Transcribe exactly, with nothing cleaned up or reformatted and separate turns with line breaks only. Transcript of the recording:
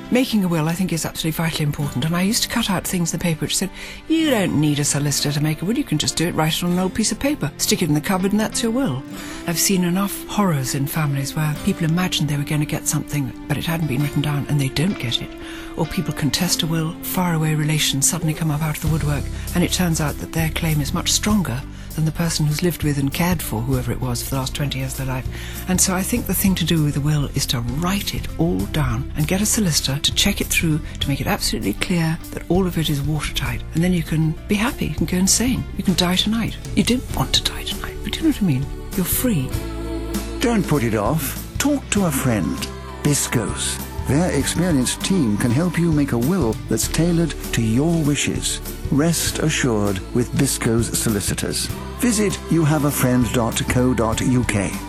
Making a will, I think, is absolutely vitally important, and I used to cut out things in the paper which said, you don't need a solicitor to make a will, you can just do it, write it on an old piece of paper, stick it in the cupboard, and that's your will. I've seen enough horrors in families where people imagined they were going to get something, but it hadn't been written down, and they don't get it. Or people contest a will, faraway relations suddenly come up out of the woodwork, and it turns out that their claim is much stronger than the person who's lived with and cared for whoever it was for the last twenty years of their life. And so I think the thing to do with a will is to write it all down and get a solicitor to check it through to make it absolutely clear that all of it is watertight. And then you can be happy, you can go insane, you can die tonight. You didn't want to die tonight, but do you know what I mean? You're free.
Don't put it off. Talk to a friend. Biscoes. Their experienced team can help you make a will that's tailored to your wishes. Rest assured with Biscoes solicitors. Visit you have a friend dot co dot U K.